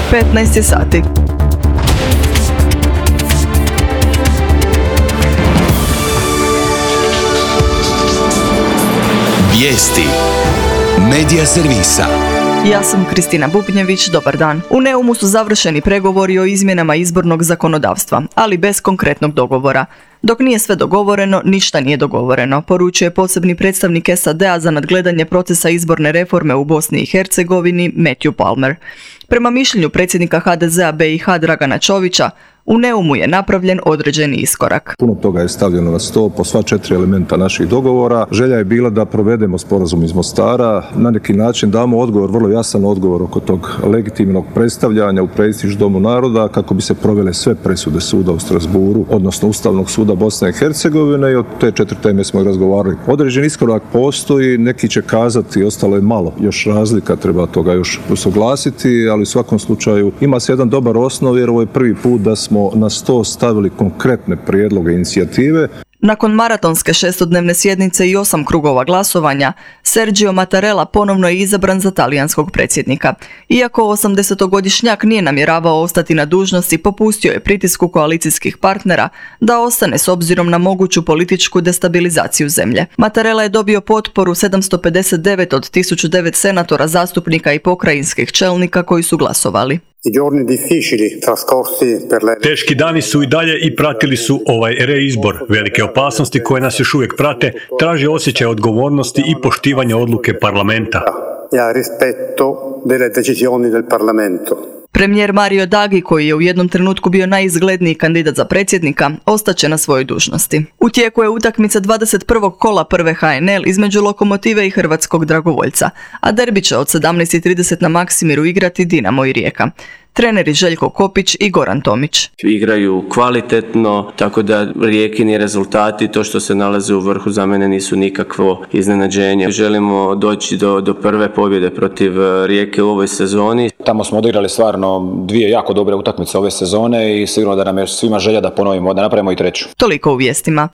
15 je sati. Vijesti Medija servisa. Ja sam Kristina Bubnjević, dobar dan. U Neumu su završeni pregovori o izmjenama izbornog zakonodavstva, ali bez konkretnog dogovora. Dok nije sve dogovoreno, ništa nije dogovoreno, poručuje posebni predstavnik SAD-a za nadgledanje procesa izborne reforme u Bosni i Hercegovini, Matthew Palmer. Prema mišljenju predsjednika HDZ-a BiH Dragana Čovića, u Neumu je napravljen određeni iskorak. Puno toga je stavljeno na sto po sva 4 elementa naših dogovora. Želja je bila da provedemo sporazum iz Mostara, na neki način damo odgovor, vrlo jasan odgovor oko tog legitimnog predstavljanja u prestiž Domu naroda kako bi se provele sve presude suda u Strasburu, odnosno Ustavnog suda Bosne i Hercegovine, i od te 4 teme smo razgovarali. Određen iskorak postoji, neki će kazati ostalo je malo, još razlika, treba toga još usuglasiti, ali u svakom slučaju ima se jedan dobar osnov jer ovo je prvi put da smo na sto stavili konkretne prijedloge inicijative. Nakon maratonske 6-dnevne sjednice i 8 krugova glasovanja, Sergio Mattarella ponovno je izabran za talijanskog predsjednika. Iako 80-godišnjak nije namjeravao ostati na dužnosti, popustio je pritisku koalicijskih partnera da ostane s obzirom na moguću političku destabilizaciju zemlje. Mattarella je dobio potporu 759 od 1009 senatora, zastupnika i pokrajinskih čelnika koji su glasovali. Teški dani su i dalje i pratili su ovaj reizbor. Velike opasnosti koje nas još uvijek prate traže osjećaj odgovornosti i poštivanja odluke parlamenta. Premijer Mario Draghi, koji je u jednom trenutku bio najizgledniji kandidat za predsjednika, ostaće na svojoj dužnosti. U tijeku je utakmica 21. kola prve HNL između Lokomotive i Hrvatskog Dragovoljca, a derbi će od 17:30 na Maksimiru igrati Dinamo i Rijeka. Treneri Željko Kopić i Goran Tomić. Igraju kvalitetno, tako da Rijekini rezultati, to što se nalaze u vrhu, za mene nisu nikakvo iznenađenje. Želimo doći do prve pobjede protiv Rijeke u ovoj sezoni. Tamo smo odigrali stvarno 2 jako dobre utakmice ove sezone i sigurno da nam je svima želja da ponovimo, da napravimo i treću. Toliko u vijestima.